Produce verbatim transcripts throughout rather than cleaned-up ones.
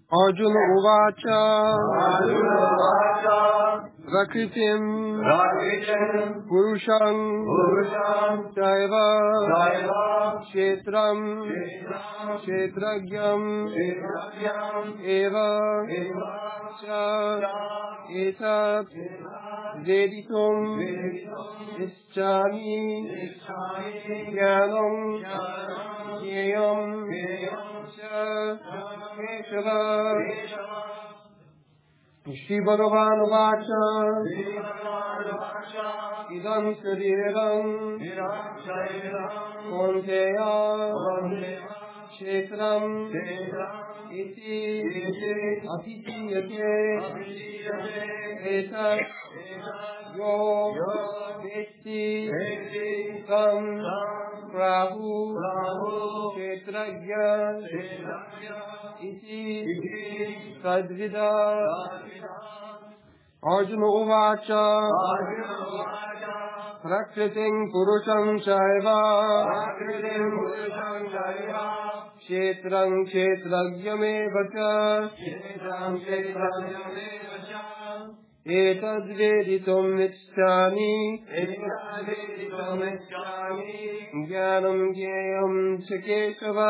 Arjuna Uvacha Prakritim Purusham Chaiva Kshetram Kshetragyam Eva Cha Etat Veditum Ischami Jnanam Jnayam Cha Keshava Shri Bhagavan Vacha Idam Shariram Konteya Kshetram Iti Atitiyate Etat Yo Vesti Tam Prahu Kshetragya Iti Sadvida Arjuna Uvacha Prakritim Purusham Chaiva Kshetram Kshetragyameva Cha Etad Veditum Ichchami Jnanam Jnayam Chakeshava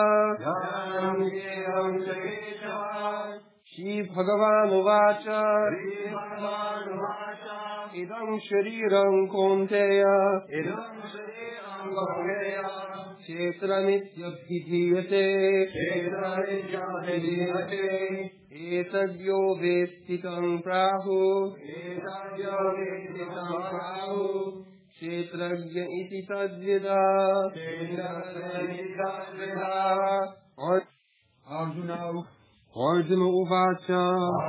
Shri Bhagavan Uvacha Idam Shariram Konteya Kshetramityabhidhiyate Etadyo Vestitam Prahu Kshetragya iti tadvida Arjuna Arjuna Uvacha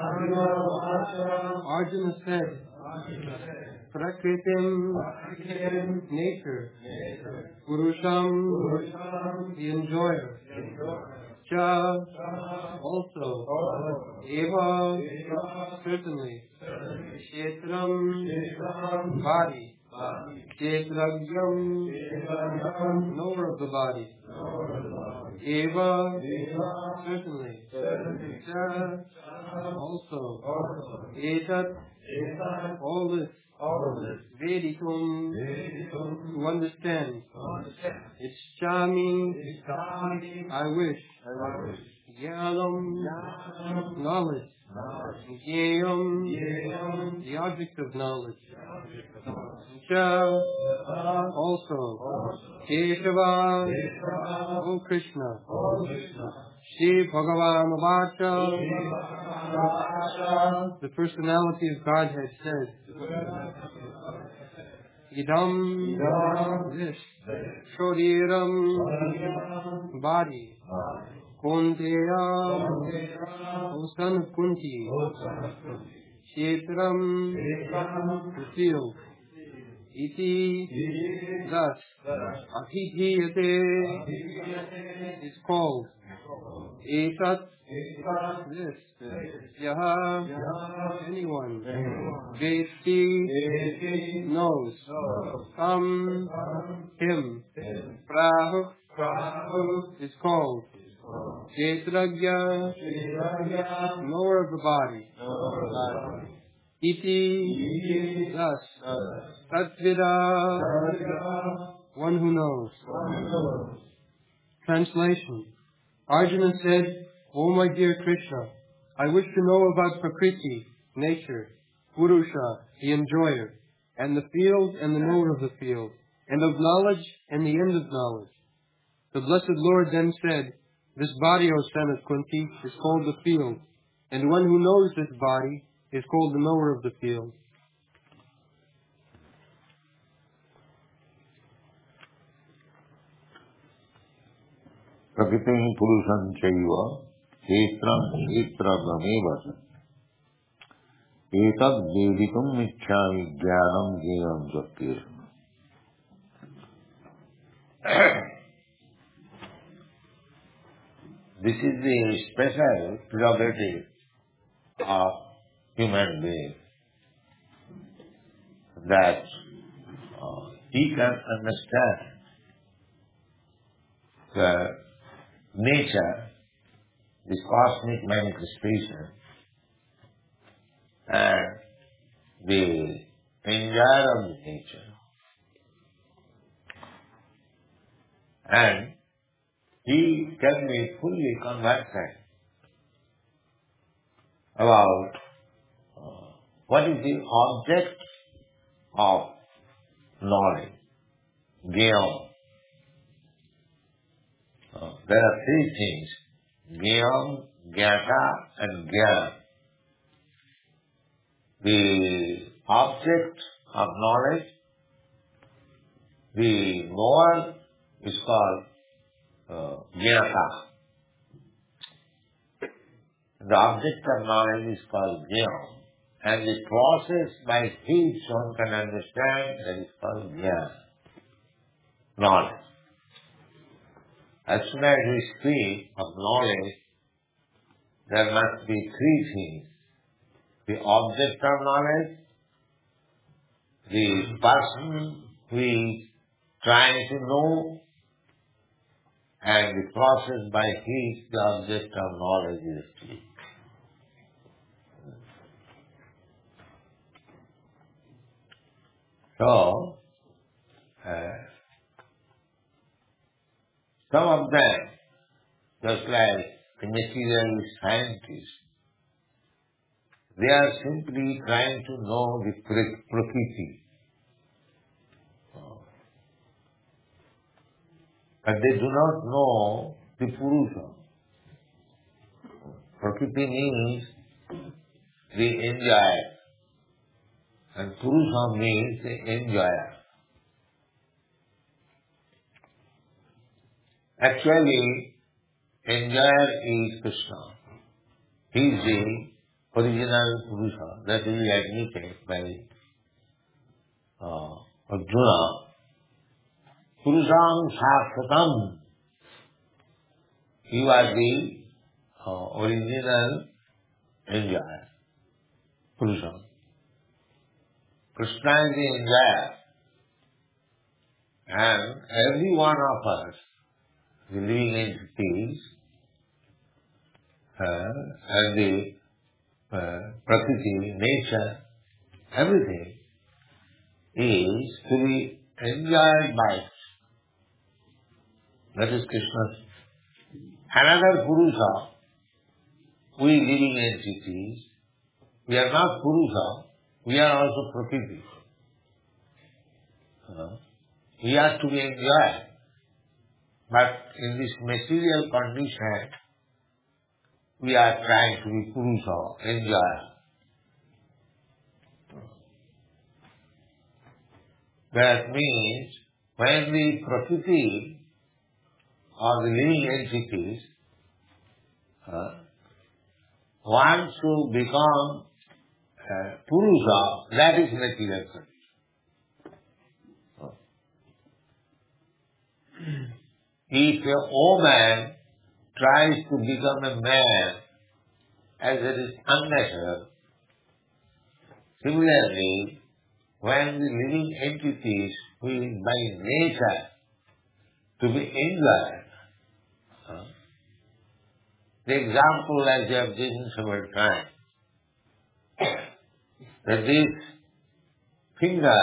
Arjuna said Prakritim nature Purusham the enjoyer Cha also Eva certainly Kshetram body Kshetragyam knower of the body Eva certainly Cha also Etat all this Veditum to understand Ischami I wish Jnanam knowledge Jnayam the object of knowledge Cha also Keshava O Krishna Shri Bhagavan Vacha the personality of Godhead said Idam this Shoriram body Kunteya O son of Kunti Kshetram the field Iti thus Atithiyate is called Etat this Yaha anyone Vesti knows Tam him Prahu is called Kshetragya knower of the body Iti thus Tatvida one who knows. Translation. Arjuna said, O my dear Krishna, I wish to know about Prakriti, nature, Purusha, the enjoyer, and the field and the knower of the field, and of knowledge and the end of knowledge. The blessed Lord then said, this body, O son of Kunti, is called the field, and one who knows this body is called the knower of the field. Prakritim Purusham Chaiva Kshetram Kshetragameva Etad Veditum Ichchami Jnanam Jnayam Chakir. This is the special prerogative of human being, that uh, he can understand the nature the cosmic manifestation, and the enjoyer of the nature. And he can be fully conversant about uh, what is the object of knowledge, Gyam. Uh, there are three things, Gyam, Gyata and Gyan. The object of knowledge, the knower is called uh, Gyata. The object of knowledge is called Gyam. And the process by which one can understand, that is called Gyan, knowledge. As soon as we speak of knowledge, there must be three things. The object of knowledge, the person who is trying to know, and the process by which the object of knowledge is achieved. So, uh, some of them, just like the material scientists, they are simply trying to know the Prakriti. But they do not know the Purusha. Prakriti means the enjoyer, and Purusha means the enjoyer. Actually, enjoyer is Krishna. He is the original Purusha. That is admitted by uh, Arjuna. Purusam Shastratam. You are the uh, original enjoyer. Purusam. Krishna is the enjoyer. And every one of us, the living entities, uh, and the uh, Prakriti, nature, everything is to be enjoyed by us. That is Krishna's. Another Purusha, we living entities, we are not Purusha, we are also Prakriti. Uh, we are to be enjoyed. But in this material condition, we are trying to be Purusha, enjoyer. That means when the Prakriti or the living entities uh, want to become uh, Purusha, that is material condition. If a woman tries to become a man, as it is unnatural, similarly, when the living entities who is by nature to be enjoyed, uh, the example as you have given several times, that this finger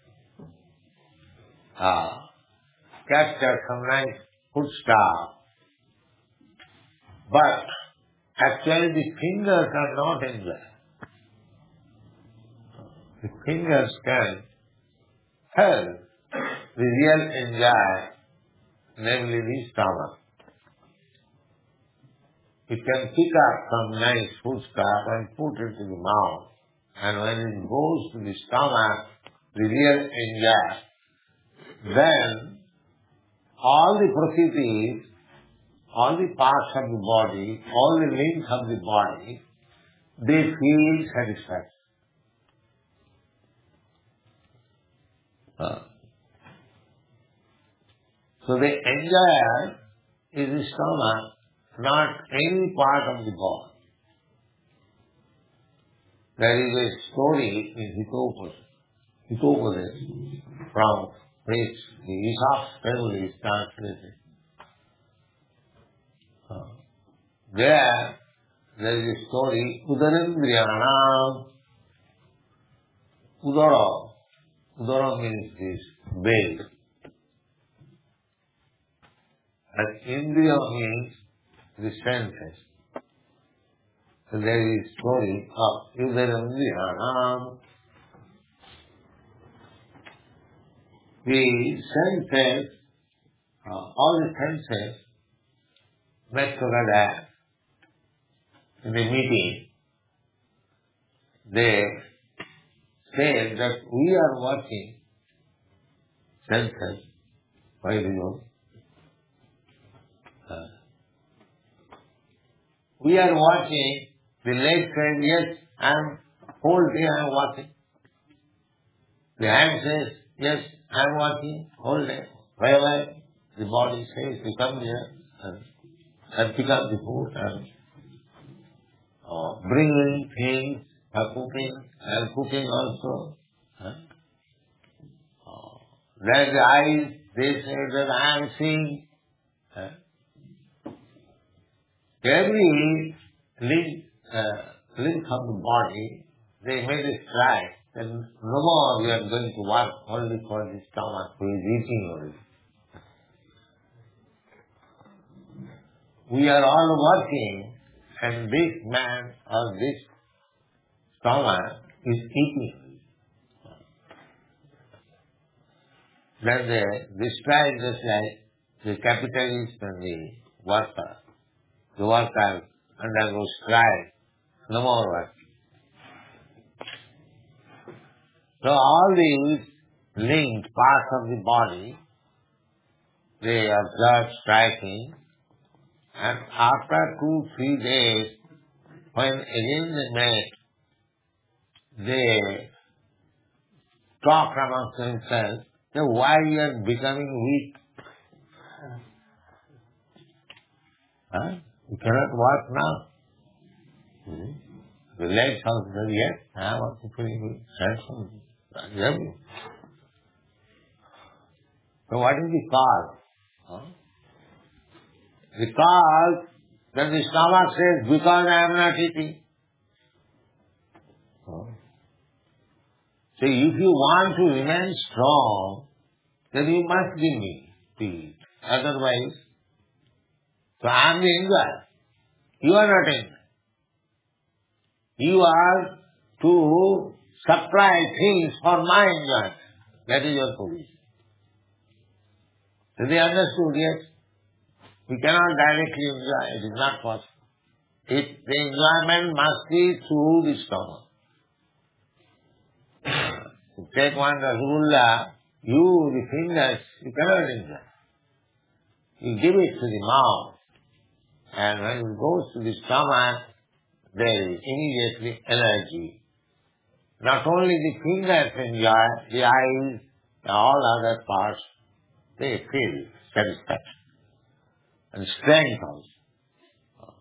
uh, captures some nice foodstuff, but actually the fingers are not enjoyed. The fingers can help the real enjoyer, namely the stomach. It can pick up some nice foodstuff and put it in the mouth, and when it goes to the stomach, the real enjoyer, then all the Prakritis, all the parts of the body, all the limbs of the body, they feel satisfaction. Uh, so the enjoyer is the stomach, not any part of the body. There is a story in Hitopas, Hitopadesh, from which the Aesop's fable is translated. Uh, there, there is a story, Udarindriyanam. Udara. Udara means this, belly. And Indriya means the senses. So there is a story of Udarindriyanam. The senses, uh, all the senses met together in a meeting. They say that we are watching senses. Why do you know? Uh, we are watching, the leg says, yes, I am, whole day I am watching. The hand says, yes, I am watching, whole day. Wherever the body says, you come here and, and pick up the food and uh, bring in things, for cooking, and cooking also. Huh? Uh, then the eyes, they say that I am seeing. Huh? Every link, uh, link of the body, they made a strike. And no more we are going to work only for the stomach who is eating only. We are all working, and this man or this stomach is eating. Then they, they strike just like the capitalist and the worker. The worker undergoes strike, no more work. So all these linked parts of the body, they observe striking, and after two, three days, when again they meet, they talk amongst themselves, so why you are becoming weak? Huh? You cannot walk now. Hmm? The legs are very, yes, I want to feel weak. Handsome. So what is the cause? Huh? The cause that the stomach says, because I am not eating. Huh? So if you want to remain strong, then you must give me to eat. Otherwise, so I am the enjoyer. You are not enjoyer. You are to supply things for my enjoyment. That is your position. So they understood, yes, we cannot directly enjoy, it is not possible. It, the enjoyment must be through the stomach. To take one rasgulla, you, the fingers, you cannot enjoy. You give it to the mouth, and when it goes to the stomach, there is immediately energy. Not only the fingers enjoy, the eyes, and all other parts, they feel satisfaction and strength also.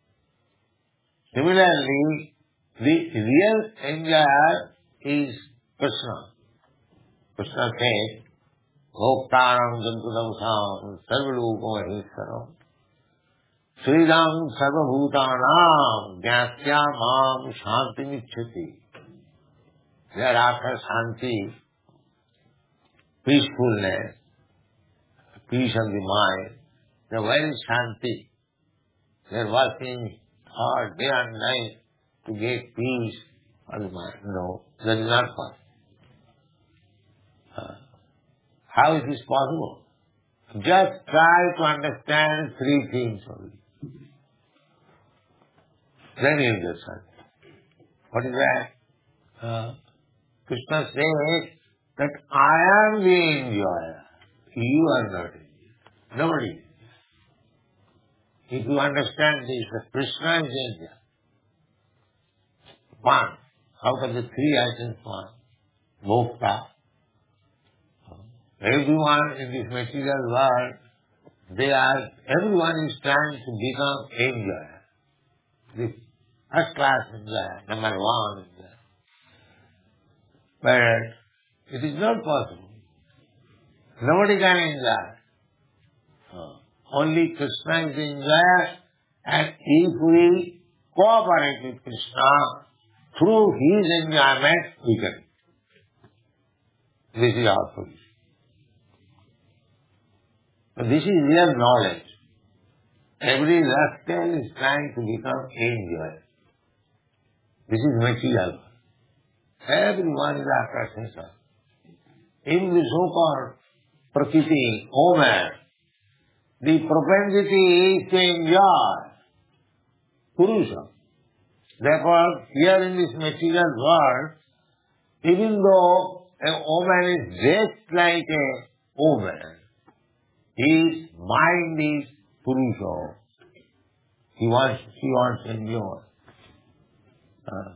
Similarly, the real enjoyer is Krishna. Krishna says, Goptaram Jantudamsam Sarvalupam Maheshwaram Sridam Sarvabhutanam Gyatya Mam Shanti Michhati. Thereafter Shanti, peacefulness, peace of the mind, the very Shanti. They are working hard day and night to get peace of the mind. No, that is not possible. Uh, how it is possible? Just try to understand three things only. Then you will get Shanti. What is that? Uh, Krishna says that I am the enjoyer. You are not enjoyer. Nobody. If you understand this, that Krishna is enjoyer. One. Out of the three items, one. Bhokta. Everyone in this material world, they are, everyone is trying to become enjoyer. The first class enjoyer, number one enjoyer. But it is not possible. Nobody can enjoy. Oh. Only Krishna is the enjoyer, And if we cooperate with Krishna, through his enjoyment, we can. This is our position. But this is real knowledge. Every rascal is trying to become enjoyer. This is material. Everyone is after sense. In the so-called Prakriti, Omer, the propensity is to enjoy Purusha. Therefore, here in this material world, even though a woman is dressed like a woman, his mind is Purusha. He wants, he wants to enjoy. Uh,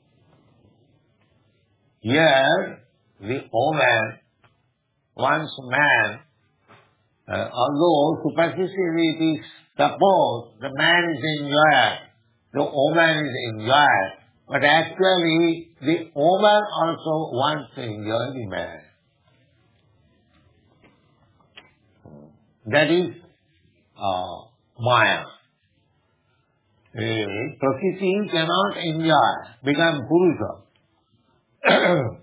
here, the woman wants man, uh, although superficially it is supposed the man is enjoyer, the woman is enjoyer, but actually the woman also wants to enjoy the man. That is uh, Maya. Uh, Prakriti cannot enjoy, become Purusha.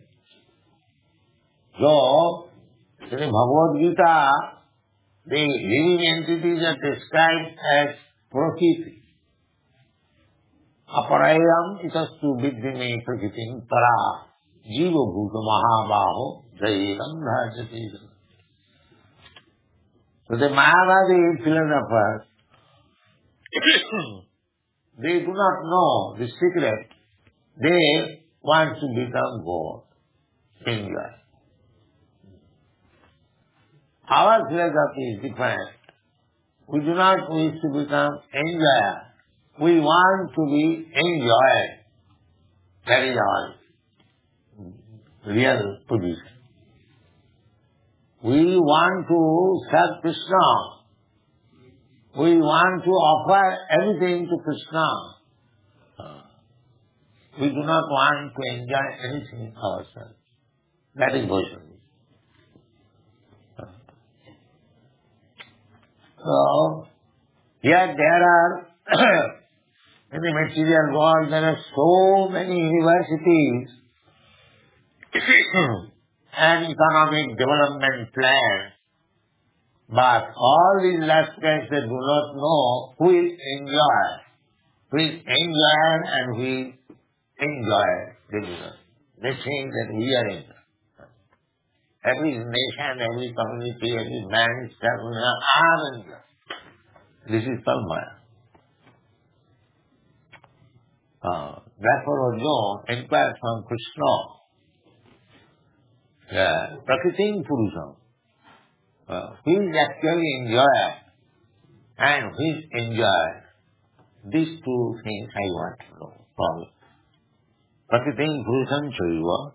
So, in Bhagavad Gita, the living entities are described as Prakriti. Aparayam itastu viddhime prakritim para jiva bhuta mahabaho jayam dhajati. So the Mayavadi philosophers, they do not know the secret. They want to become God. Enjoy. Our philosophy is different. We do not wish to become enjoyer. We want to be enjoyed. That is our real position. We want to serve Krishna. We want to offer everything to Krishna. We do not want to enjoy anything ourselves. That is Vaishnava. So, here there are, in the material world, there are so many universities and economic development plans, but all these rascals, they do not know who is enjoyer, who is enjoyer and who is enjoyer. They do not. They think that we are enjoyer. Every nation, every community, every man is self enjoyer. This is Maya. Uh, therefore, Arjuna inquired from Krishna. Yeah, Prakritim Purusha. Uh, who is actually enjoyer and who is enjoyer? These two things I want to know from Prakritim Purusham Chaiva.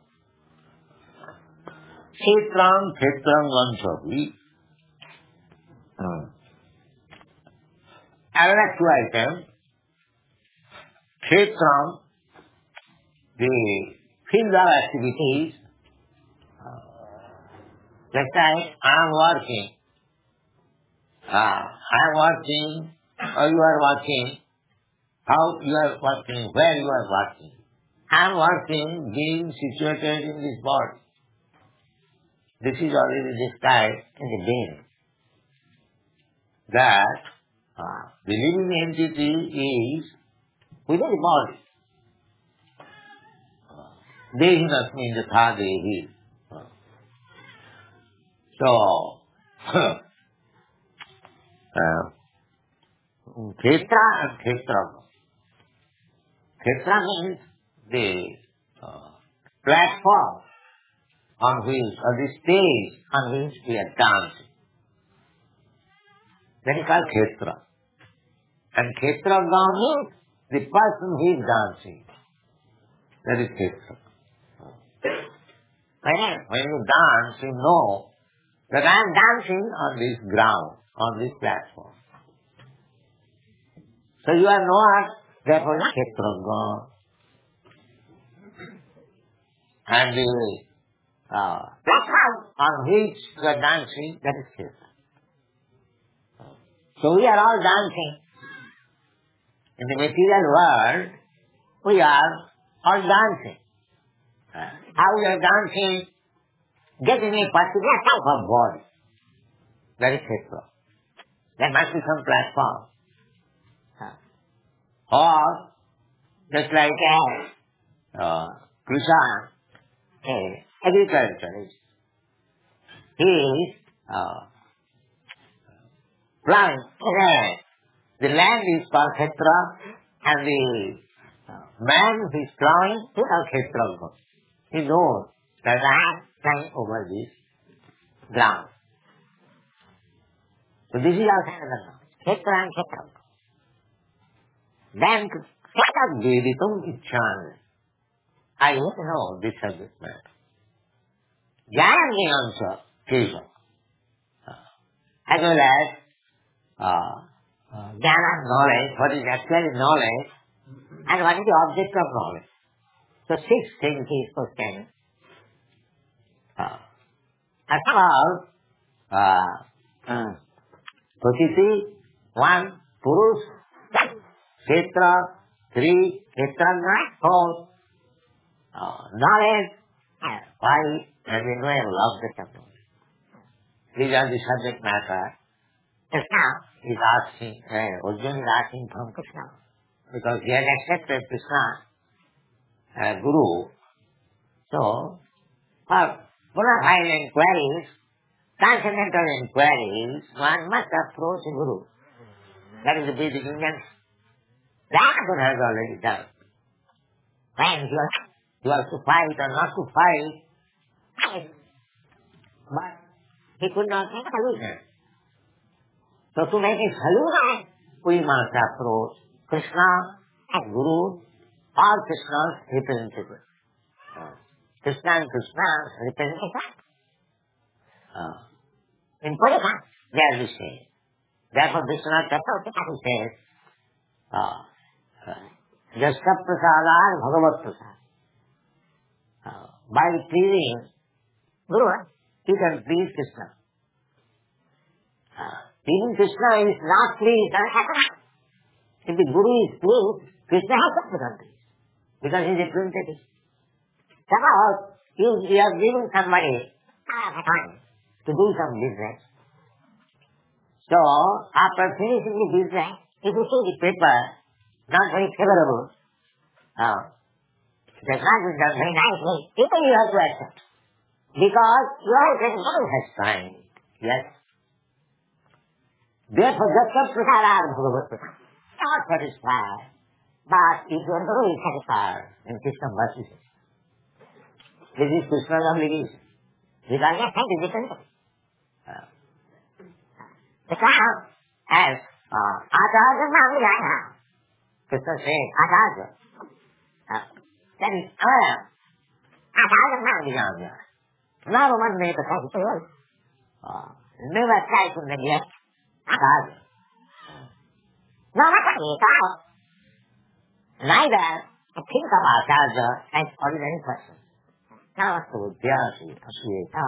Kshetram Kshetram Vanchavi. Another two items. Kshetram, the field of activities. That time I am working. Ah, I am working, or you are working. How you are working, where you are working. I am working, being situated in this body. This is already described in the beginning. That uh, the living entity is within the body. Dehinas means the third dehi. So, uh, Kshetra and Kshetra. Kshetra means the uh, platform on which, or the stage on which we are dancing. That is called Kshetra. And Kshetra means the person who is dancing. That is Kshetra. When you dance, you know that I am dancing on this ground, on this platform. So you are not, therefore, Kshetra. And the uh, platform on which you are dancing, that is Kshetra. So we are all dancing. In the material world, we are all dancing. Uh, how we are dancing? Getting a particular type of body. That is Kshetra. There must be some platform. Uh, or, just like uh, uh, Krishna, uh, agriculturist, he is uh, plowing land. The land is called Kshetra, and the uh, man who is plowing is called Kshetra. He knows that I am flying over this ground. So this is also another knowledge. Kshetra and Kshetra. Then, Kshetra Veditum Ichchami. I want to know this subject matter. Jnana Jnansa Kesha. As well as uh, uh, Jnana knowledge, what is actually knowledge, and what is the object of knowledge. So six things he is questioning. Uh, as well as uh, Prakriti, one, Purush, Kshetra, three, Kshetrajna, four, uh, knowledge, and five, and we know and love the temple. These are the subject matter. Krishna is asking, uh, Arjuna is asking from Krishna, because he has accepted Krishna as Guru. So, for bona fide inquiries, transcendental inquiries, one must approach a Guru. That is the basic Indian. That one has already done. When you are, you are to fight or not to fight, but he could not make a solution. So to make a solution, we must approach Krishna as Guru or Krishna's representative. Uh, Krishna and Krishna's representative. Uh, in Purana, they are the same. Therefore, Vishwanath Chakravarti says, uh, Jasya Prasadar Bhagavat Prasad. Uh, by pleasing Guru, you can please Krishna. Uh, pleasing Krishna is not pleased. If the Guru is pleased, Krishna has to become pleased. Because he is a representative. Somehow, you, you are giving somebody time to do some business. So, after finishing the business, if you see the paper, not very favorable, uh, it has not been done very nicely, people you have to accept. Because you are getting Guru has signed. Yes. Therefore, Jasya Prasadar Bhagavat Prasad. Not satisfied. But if your Guru is satisfied, then Krishna mercy. This is Krishna's obligation. Because your faith is different. Uh, Krishna as uh, Acharya Navijaya. Krishna says, Acharya. Uh, that is, uh, Acharya Navijaya. Now one may become sure. Uh, never try to neglect Acharya. No matter what, neither think of Acharya as ordinary person. Now, so Vyasi, Asuyeta,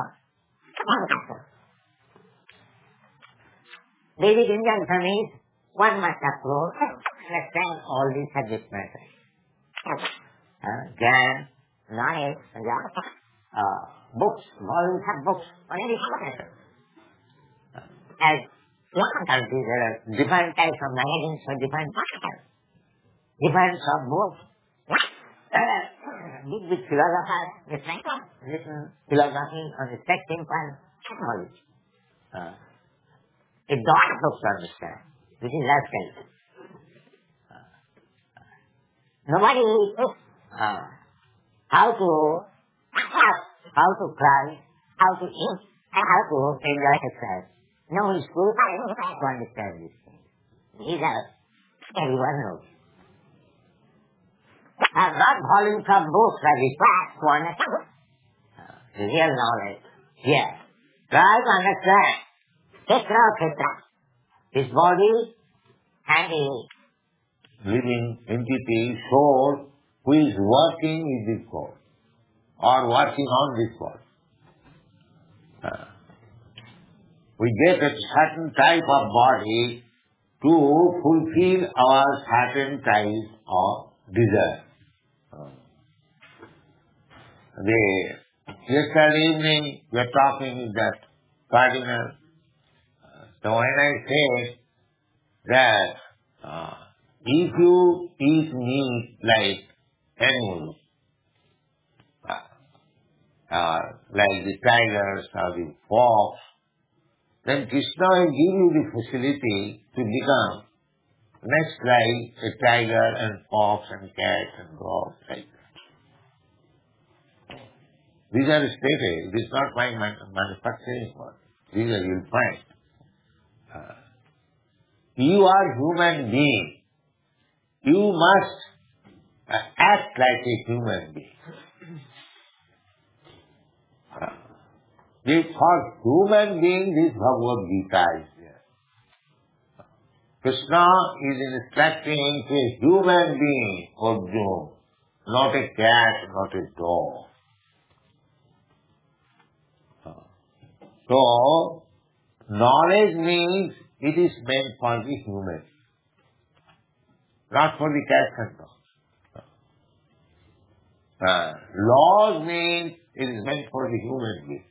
Vedic Indian means one must approach and understand all these subject matters. Uh, Gyan, knowledge, uh, books, volumes of books, on any matter. As Western countries, there are different types of magazines for different purposes, different sort of books. Uh, big, big philosophers, written philosophy on the sex impulse technology. Uh, it don't books to understand. This is lifestyle. Uh, nobody knows uh, how to laugh, how to cry, how to eat, and how to enjoy exercise. No school to understand these things. These are everyone knows. Uh, not volumes from books are required to understand uh, the real knowledge. Yes. Try to understand Kshetra Kshetra. His body and the living entity, soul, who is working with this body or working on this body. Uh, we get a certain type of body to fulfill our certain type of desire. The, yesterday evening we were talking with that cardinal. So when I say that uh, if you eat meat like animals, uh, uh, like the tigers or the fox, then Krishna will give you the facility to become next like a tiger and fox and cat and dog like that. These are stated. It is not my man- manufacturing one. These are you will find. Uh, you are human being. You must uh, act like a human being. Uh, for human being, this Bhagavad Gita is there. Krishna is instructing to a human being, Arjuna, not a cat, not a dog. So, knowledge means it is meant for the human, not for the cats and dogs. Uh, laws means it is meant for the human being.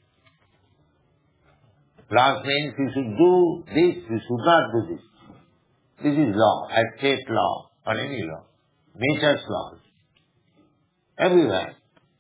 Laws means you should do this, you should not do this. This is law, a state law or any law. Nature's laws. Everywhere.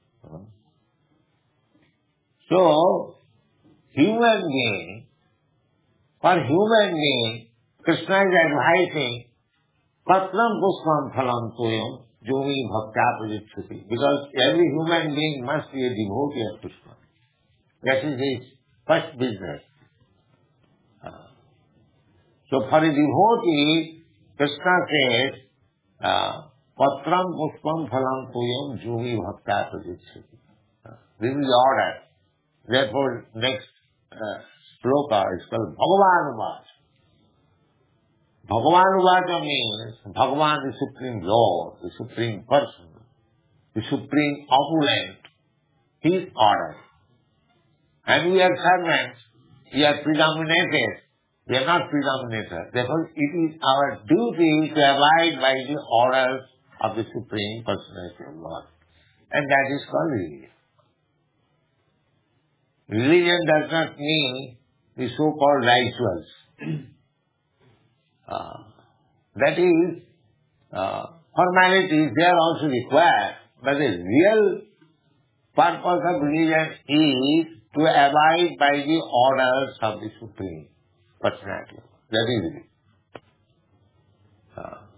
So, human being, for human being, Krishna is advising, Patram Pushpam Phalam Tuyam Jumi Bhakta Prajitsuti. Because every human being must be a devotee of Krishna. That is his first business. Uh, so for a devotee, Krishna says, uh, Patram Pushpam Phalam Tuyam Jumi Bhakta Prajitsuti. Uh, this is the order. Therefore, next uh, sloka is called Bhagavan Vacha. Bhagavan Vacha means Bhagavan, the Supreme Lord, the Supreme Person, the Supreme Opulent, His order. And we are servants, we are predominated, we are not predominated. Therefore, it is our duty to abide by the orders of the Supreme Personality of God. And that is called religion. Religion does not mean the so-called rituals. uh, that is, uh, formalities, they are also required, but the real purpose of religion is to abide by the orders of the Supreme Personality. That is it. Uh,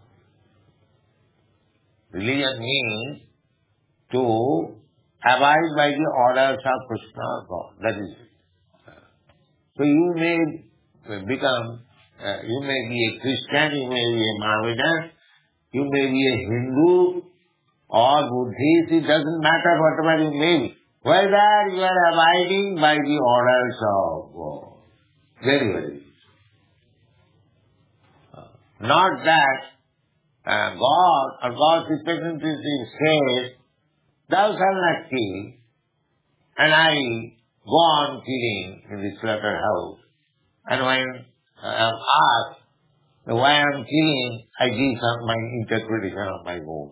religion means to abide by the orders of Krishna God. That is it. So you may become, uh, you may be a Christian, you may be a Mohammedan, you may be a Hindu or Buddhist, it doesn't matter whatever you may be. Whether you are abiding by the orders of God. Very, very easy. Uh, not that uh, God or God's representative says, thou shalt not kill, and I go on killing in the slaughterhouse. And when I am asked why I am killing, I give some my interpretation of my words.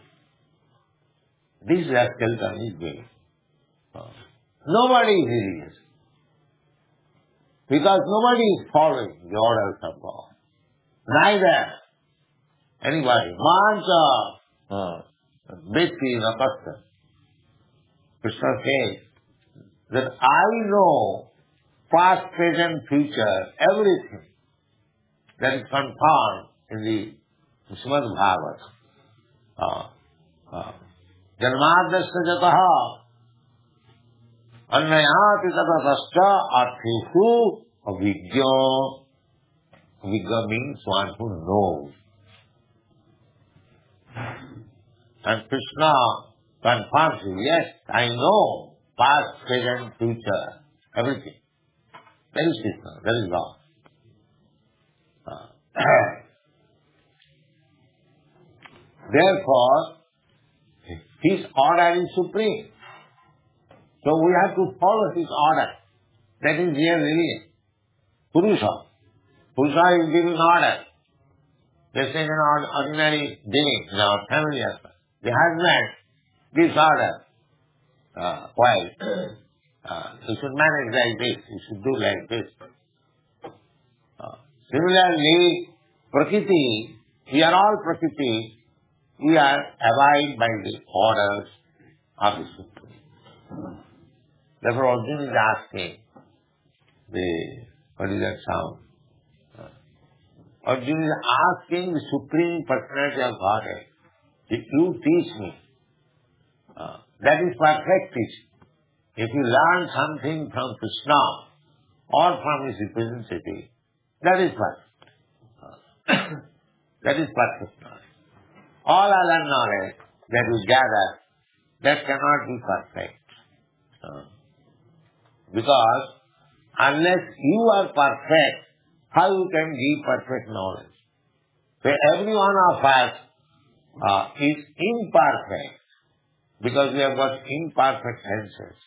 This rascality is doing. Nobody is religious. Because nobody is following the orders of God. Neither anybody. Mancha Bhakti Nakasta. Krishna says that I know past, present, future, everything that is confirmed in the Srimad Bhagavata. Janmadasya jataha annayati tatascha artheshu avijño. Avijña means one who knows. And Krishna confirms you, yes, I know past, present, future, everything. That is Krishna, that is God. Uh, Therefore, His order is supreme. So we have to follow His order. That is real religion. Purusha. Purusha is giving order. Just like an ordinary being in our family as well. The husband gives order. Uh, wife, uh, you should manage like this, you should do like this. Uh, similarly, Prakriti, we are all Prakriti, we are abide by the orders of the Supreme. Therefore, Arjuna is asking, the, what is that sound? Uh, Arjuna is asking the Supreme Personality of Godhead, if you teach me, uh, that is perfect teaching. If you learn something from Krishna or from his representative, that is perfect. Uh, that is perfect knowledge. All other knowledge that we gather, that cannot be perfect. Uh, because unless you are perfect, how you can give perfect knowledge? So every one of us uh, is imperfect because we have got imperfect senses.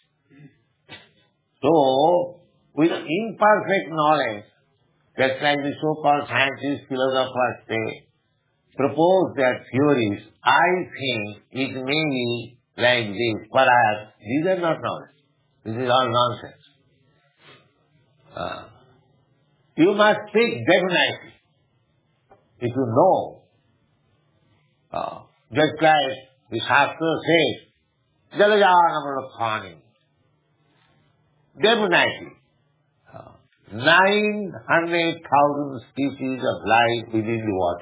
So, with imperfect knowledge, just like the so-called scientists, philosophers, they propose their theories, I think it may be like this. Perhaps these are not knowledge. This is all nonsense. Uh, you must speak definitely. If you know, uh, just like the Shastra says, Jalajanamalakhani. Definitely. Uh, nine hundred thousand species of life within the water.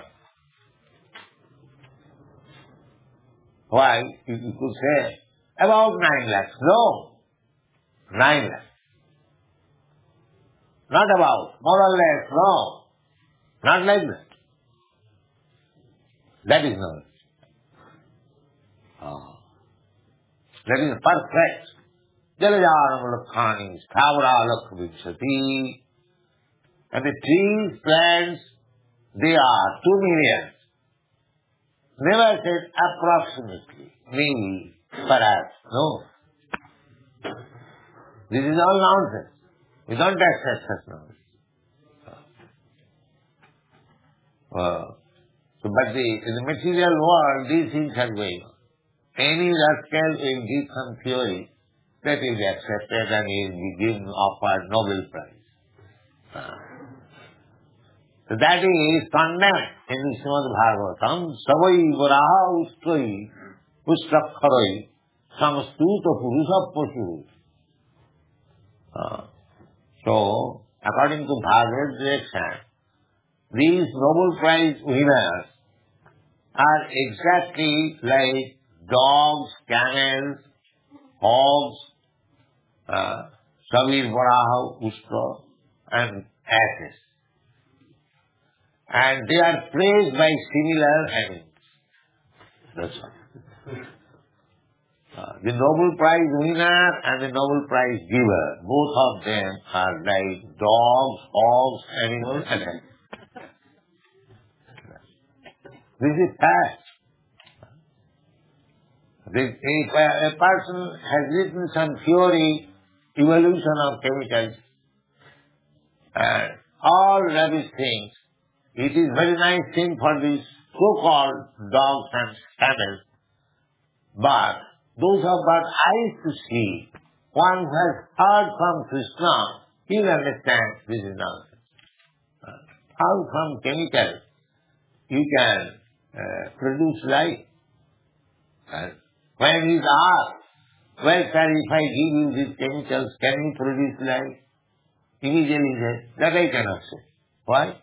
Why? You, you could say, about nine lakhs. No. Nine lakhs. Not about. More or less. No. Not like that. That is knowledge. Oh. That is perfect. Jalajanamalakhani, Sthavaralakhavitsati. And the trees, plants, they are two million. Never said approximately, maybe, perhaps. No. This is all nonsense. We don't accept such knowledge. Uh, so, but the, in the material world, these things are going on. Any rascal will give some theory that is accepted and he will be given offered Nobel Prize. Uh, so that is condemned in the Srimad Bhagavatam. Savai varaha ustrai ustakharai samstuta purusha pashu. Uh, So, according to Bhagavad direction, these Nobel Prize winners are exactly like dogs, camels, hogs, uh, Savir Varaha, Ushtra, and asses. And they are praised by similar animals. That's all. Uh, the Nobel Prize winner and the Nobel Prize giver, both of them are like dogs, hogs, animals, and animals. This is fact. This, if a, a person has written some theory, evolution of chemicals, and all rubbish things, it is very nice thing for these so-called dogs and camels, but those who have got eyes to see, one who has heard from Krishna, he will understand this is nonsense. Uh, how from chemicals you can uh, produce life? Uh, when he is asked, well sir, if I give you these chemicals, can you produce life? Immediately he says, that I cannot say. Why?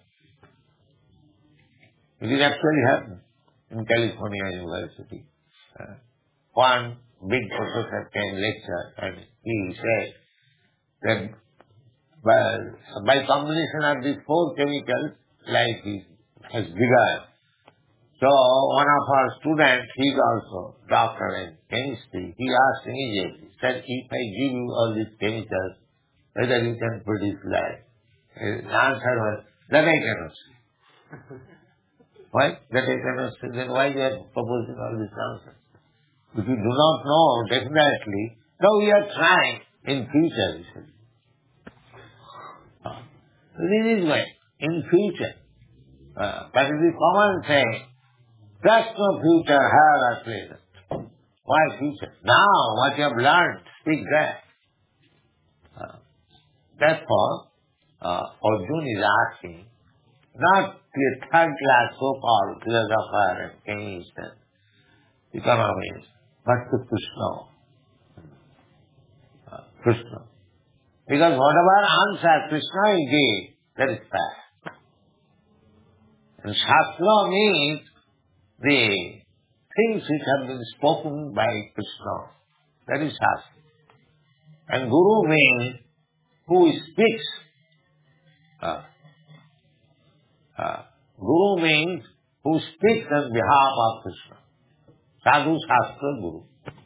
It is actually happening in California University. Uh, one big professor came lecture and he said that by, by combination of these four chemicals, life is, has begun. So one of our students, he is also doctor in chemistry, he asked immediately, said, if I give you all these chemicals, whether you can produce life? His answer was, that I cannot say. Why? That I cannot say. Then why you are proposing all this nonsense? If you do not know definitely, now we are trying in future. You see. This is why, in future, Uh, that is the common saying. There's no future, here or present. Why future? Now, what you have learned, speak that. Uh, therefore, uh, Arjuna is asking, not to a third-class so-called philosopher and chemist and economist, but to Krishna. Uh, Krishna. Because whatever answer Krishna will give, that is fact. And Shastra means the things which have been spoken by Krishna. That is Shastra. And Guru means who speaks. Uh, uh, Guru means who speaks on behalf of Krishna. Sadhu Shastra Guru.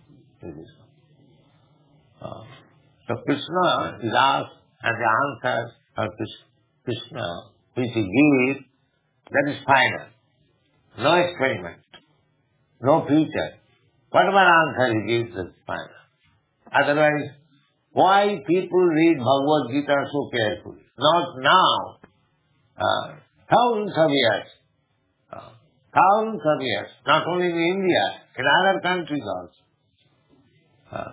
Uh, so Krishna is asked, and the answer of Krishna which he gives, that is final. No experiment. No future. Whatever answer he gives is final. Otherwise, why people read Bhagavad Gita so carefully? Not now. Uh, thousands of years. Uh, thousands of years. Not only in India, in other countries also. Uh,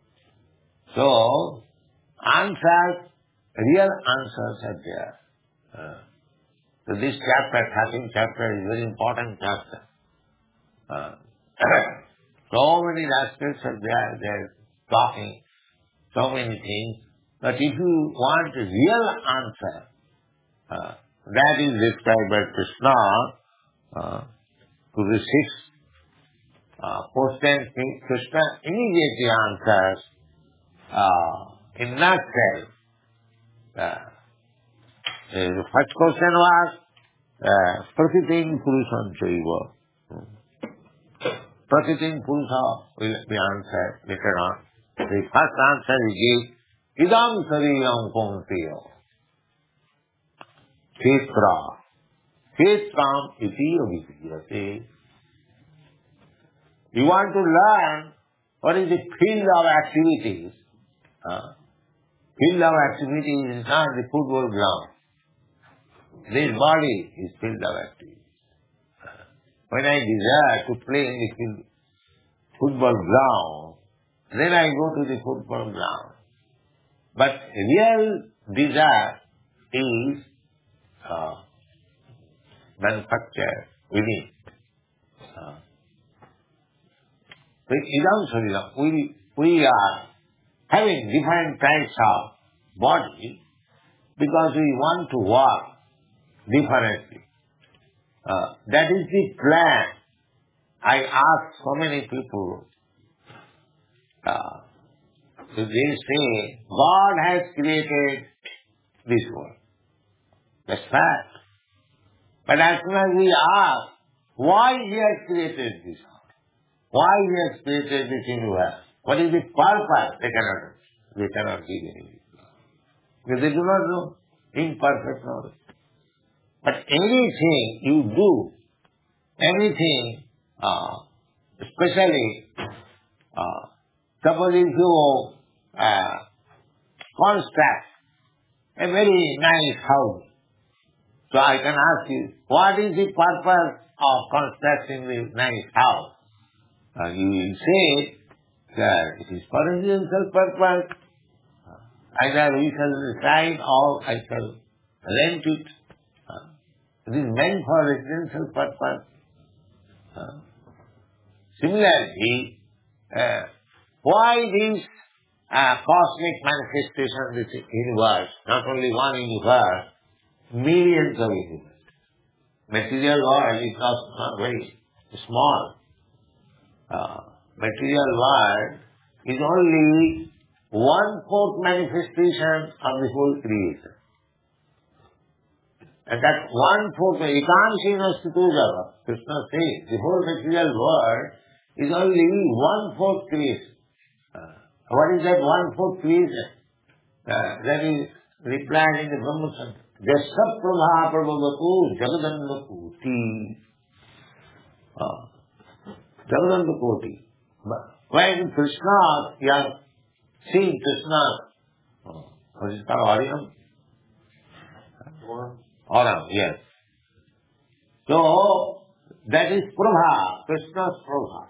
so, answers, real answers are there. Uh, so this chapter, thirteenth chapter, is a very important chapter. Uh, so many aspects are there, they're talking so many things. But if you want a real answer, uh, that is described by Krishna uh, to the sixth uh, question. Krishna immediately answers uh, in nutshell. Uh, the first question was uh, Prakritim Purusham Chaiva. Prakritim Purusha will be answered later on. The first answer he gave, Idam Sariram Kaunteya. Kshetra. Kshetram iti abhidhyate. You want to learn what is the field of activities. Uh, field of activities is not the football ground. This body is field of activities. When I desire to play in the field, football ground, then I go to the football ground. But real desire is uh, manufactured within. Uh, we, we are having different types of body because we want to work differently. Uh, that is the plan. I ask so many people, uh, so they say, God has created this world. That's fact. But as soon as we ask, why He has created this world? Why He has created this universe? What is the purpose? They cannot answer. They cannot give any reply. Because they do not know. Imperfect knowledge. But anything you do, anything, uh, especially, uh, suppose if you uh, construct a very nice house, so I can ask you, what is the purpose of constructing this nice house? Uh, you will say that it is for residential purpose. Either we shall reside or I shall rent it. Uh, it is meant for residential purpose. Uh, similarly, uh, why this uh, cosmic manifestation of this universe, not only one universe, millions of universes. Material world is not, not very small. Uh, material world is only one-fourth manifestation of the whole creation. And that one-fourth, Ekansina Situjava, Krishna says, the whole material world is only one-fourth creation. Uh, what is that one-fourth creation? Uh, that is replied in the Brahma Sutra. Jasya prabha prabhavatu jagadanda koti. Uh, jagadanda koti. When Krishna, you are seeing Krishna, uh, what is it called, Aurum? Aurum, yes. So, that is Prabha, Krishna's Prabha.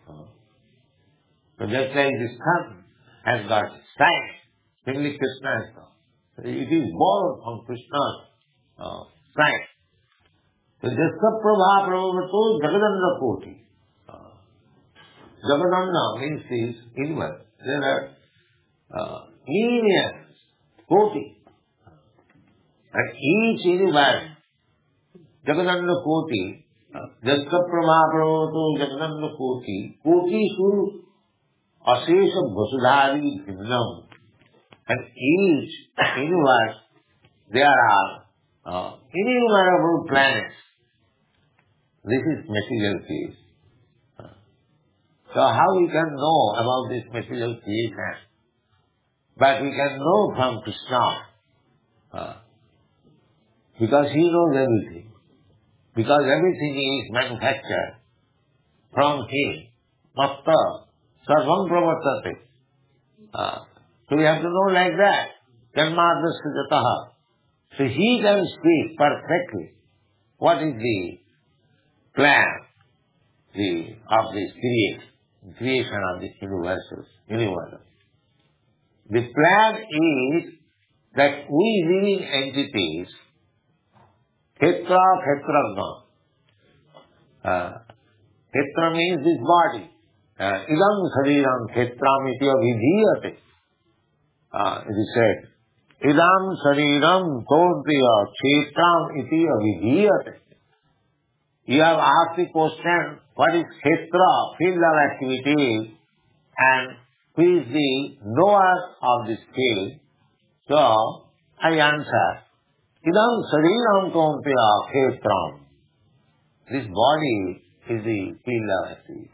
So just like the sun has got sight, similarly Krishna has got. So it is born from Krishna's uh, sight. So Jasya Prabha Prabhavato Jagadanda Koti. Uh, Jagadanda means this universe. There are uh, millions, Koti. And each universe, Jagadanda Koti, Jasya Prabha Prabhavato Jagadanda Koti, Koti Su Asesha Vasudhari Bhinnam. And each universe, there are uh, innumerable planets. This is material creation. So how we can know about this material creation? But we can know from Krishna. Uh, because he knows everything. Because everything is manufactured from him. Matta, sarvam pravartate. Uh, so we have to know like that. Janmadasya jataha. So he can speak perfectly what is the plan the, of this creation, creation of this universe. universe. The plan is that we living entities, Khetra, Khetragna. Uh, Khetra means this body. Uh, idam shariram Khetram iti abhidhiyate. Uh, it is said, idam shariram todriya Khetram iti abhidhiyate. You have asked the question, what is Khetra, field of activity, and who is the knower of this field? So, I answer, idam shariram todriya Khetram. This body is the field of activity.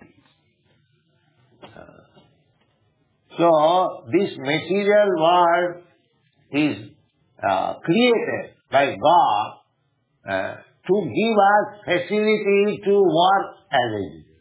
So, this material world is uh, created by God uh, to give us facility to work as it is.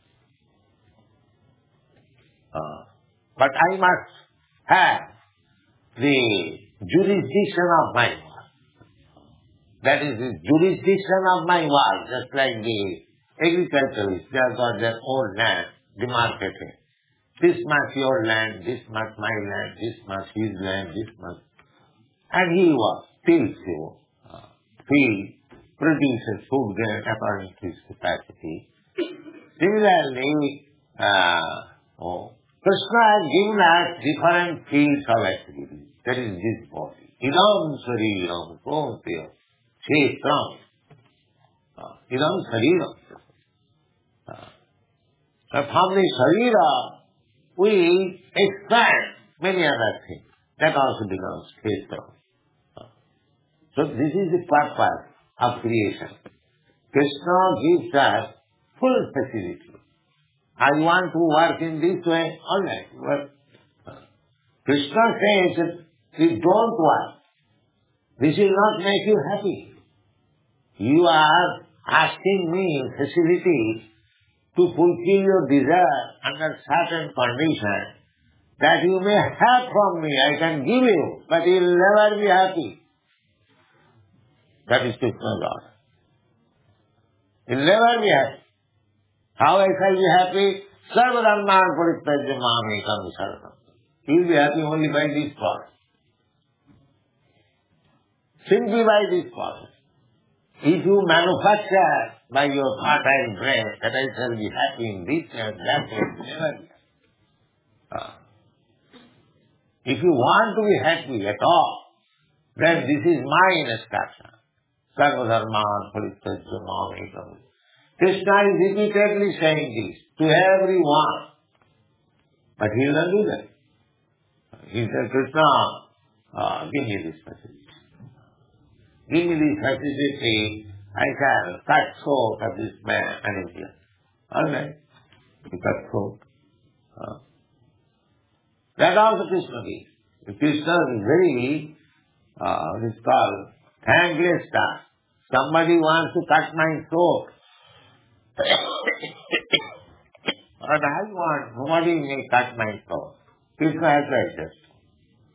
Uh, but I must have the jurisdiction of my work. That is the jurisdiction of my work, just like the agriculturists, they have got their own land demarcated. This much your land, this much my land, this much his land, this much. And he was, tills you. Uh, he produces food grain according to his capacity. Similarly, uh, oh, Krishna has given us different fields of activity. That is this body. Idam sariram kontya kshetram. Idam sariram. Uh, from the sarira, we expand many other things. That also becomes kshetram. Uh, so this is the purpose of creation. Krishna gives us full facility. I want to work in this way, all right. But Krishna says that you don't work. This will not make you happy. You are asking me facility to fulfill your desire under certain conditions that you may have from me. I can give you, but you will never be happy. That is Krishna's order. You will never be happy. How I shall be happy? Sarvadharman parityajya mamekam saranam. He will be happy only by this process. Simply by this process. If you manufacture by your fertile brain that I shall be happy in this and that way, never be happy. Uh, if you want to be happy at all, then this is my instruction. Sarvadharman parityajya mamekam. Krishna is repeatedly saying this to everyone. But he will not do that. He said, Krishna, uh, give me this facility. Give me this facility, I shall cut throat of this man and India. All right. You cut throat. Uh, that also Krishna gives. Krishna is very, uh, what is called, thankless task. Somebody wants to cut my throat. But I want, nobody may cut my throat. Krishna has like this.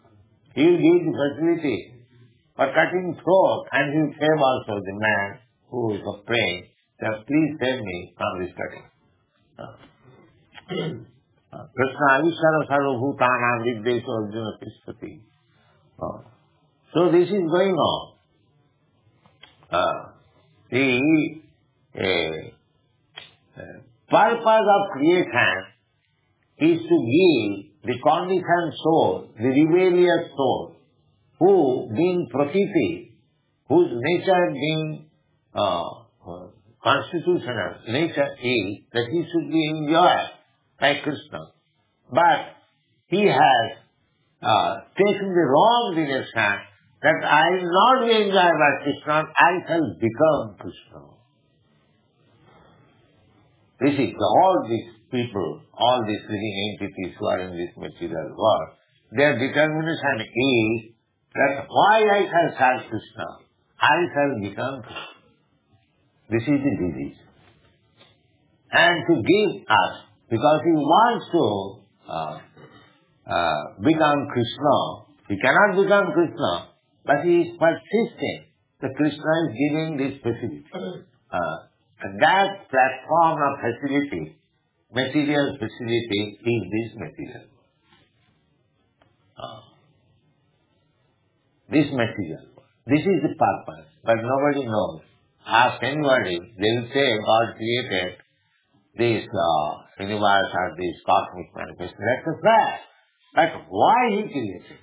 He will give the facility for cutting throat and he will save also the man who fools of praying that please save me from this cutting. Uh, uh, Krishna Ishvara Sarvabhutanam Viddeshu Arjuna Tishtati. Uh, So this is going on. Uh, the uh, uh, purpose of creation is to give the conditioned soul, the rebellious soul, who being Prakriti, whose nature being uh, uh, constitutional nature is that he should be enjoyed by Krishna. But he has uh, taken the wrong direction that I will not be enjoyed by Krishna, I shall become Krishna. You see, all these people, all these living entities who are in this material world, their determination is that why I shall serve Krishna, I shall become Krishna. This is the disease. And to give us, because he wants to uh, uh, become Krishna, he cannot become Krishna, but he is persisting that Krishna is giving this facility. Uh, and that platform of facility, material facility, is this material. Uh, this material. This is the purpose, but nobody knows. Ask anybody, they will say God created this uh, universe or this cosmic manifestation. That's a fact. But why he created?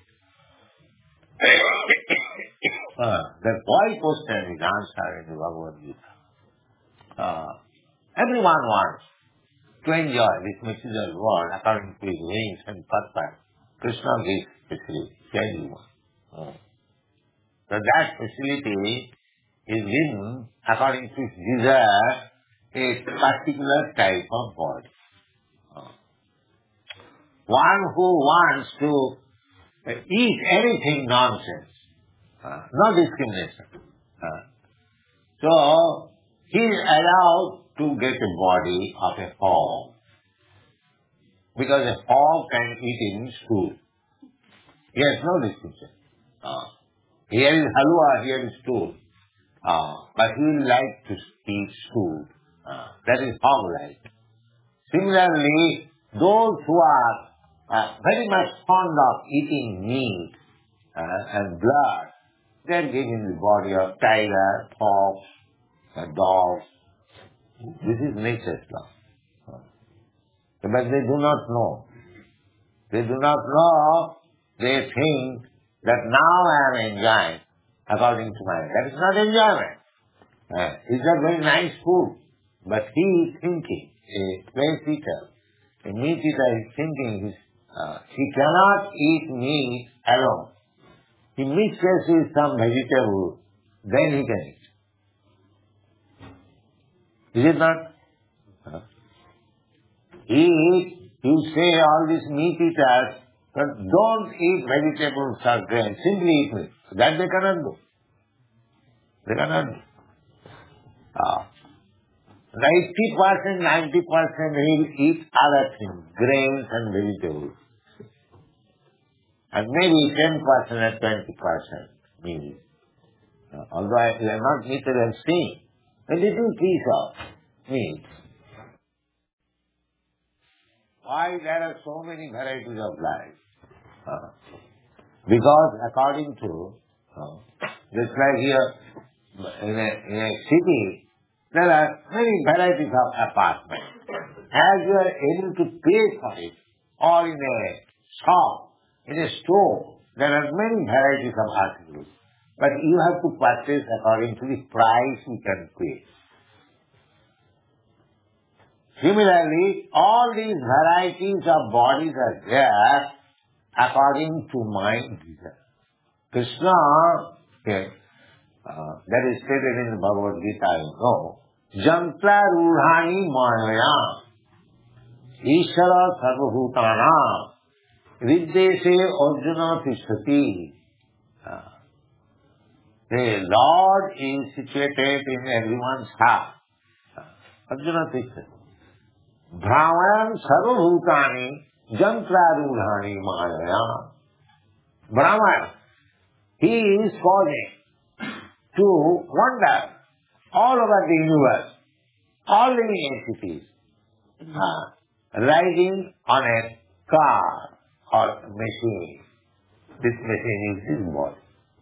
uh, that why question is answered in the Bhagavad Gita. Uh, everyone wants to enjoy this material world according to his wings and purpose. Krishna gives facility to everyone. Uh, so that facility is given according to his desire, a particular type of body. Uh, one who wants to Uh, eat anything nonsense. Uh, no discrimination. Uh, so, he is allowed to get a body of a hog. Because a hog can eat in stool. He has no distinction. Uh, here is halwa, here is stool. Uh, but he will like to eat stool. Uh, that is hog-like. Similarly, those who are Uh, very much fond of eating meat uh, and blood, they are given the body of tiger, fox, uh, dogs. This is nature's law. Uh, but they do not know. They do not know. They think that now I am enjoying according to my... That is not enjoyment. Uh, it's a very nice food. But he is thinking, a place eater, a meat eater is thinking his Uh, he cannot eat meat alone. He mixes with some vegetable, then he can eat. Is it not? Huh? He eats, you say all these meat eaters, but don't eat vegetables or grains, simply eat meat. That they cannot do. They cannot do. Uh, eighty percent, ninety percent he will eat other things, grains and vegetables. And maybe ten percent and twenty percent meat. Uh, although I am not eaten and seen, a little piece of meat. Why there are so many varieties of life? Uh, because according to, uh, just like here in a, in a city, there are many varieties of apartments. As you are able to pay for it, or in a shop, in a store, there are many varieties of articles. But you have to purchase according to the price you can pay. Similarly, all these varieties of bodies are there according to my desire. Krishna, okay, uh, that is stated in the Bhagavad Gita, you know, Jantra Rudhani Maya Ishvara Sarvabhutana Viddeshe Arjuna Tishtati. Uh, the Lord is situated in everyone's heart. Uh, Arjuna Tishtati. Brahman Sarvabhutani Jantra Rudhani Maya. Brahman, he is causing to wonder all over the universe, all living entities, uh, riding on a car or a machine. This machine is his body.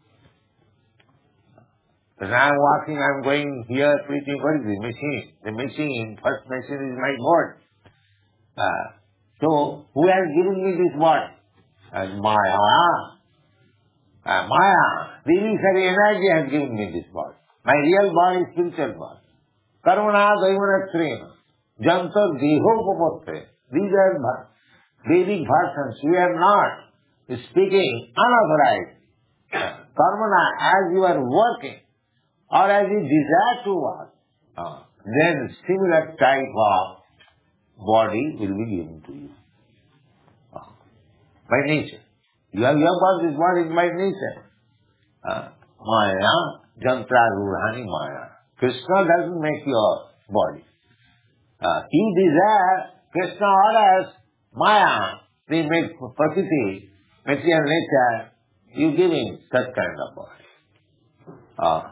When I am walking, I am going here, preaching, what is the machine? The machine, first machine is my body. Uh, so, who has given me this body? Uh, Maya. Uh, Maya, the illusory energy has given me this body. My real body is spiritual body. Karuna Daivanathrena. Janta Dehopapatte. These are Vedic versions. We are not speaking unauthorized. Karmana, as you are working, or as you desire to work, uh, then similar type of body will be given to you. Uh, by nature. You have your body, this body is by nature. Uh, Maya, Jantra Rurhani Maya. Krishna doesn't make your body. Uh, you desire, Krishna orders, Maya, they make Prakriti, material nature, you give him such kind of body. Uh,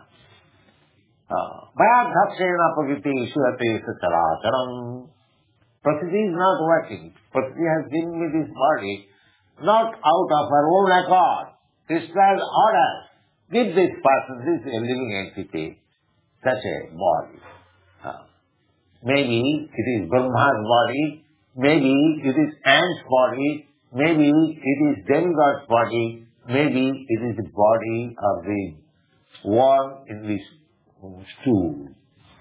uh, Maya Dhapsena Prakriti Shurate Sacharacharam. Prakriti is not working. Prakriti has given me this body, not out of her own accord. Krishna's order, give this person, this living entity, such a body. Uh, maybe it is Brahma's body, maybe it is ant's body, maybe it is demigod's body, maybe it is the body of the worm in this stool.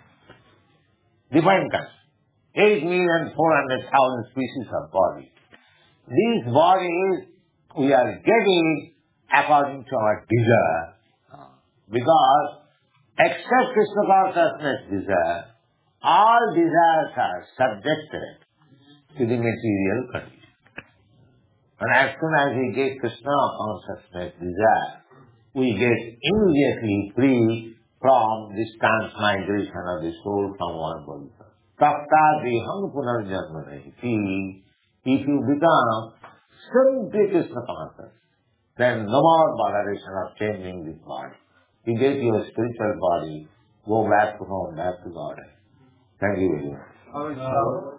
Divine kind. Eight million four hundred thousand species of bodies. These bodies we are getting according to our desire. Because except Krishna consciousness desire, all desires are subjected to the material condition. And as soon as we get Krishna consciousness desire, we get immediately free from this transmigration of the soul from one body. Tapta deham punarjanma nahi. If you become simply Krishna conscious, then no more botheration of changing this body. You get your spiritual body, go back to home, back to God. Thank you very much.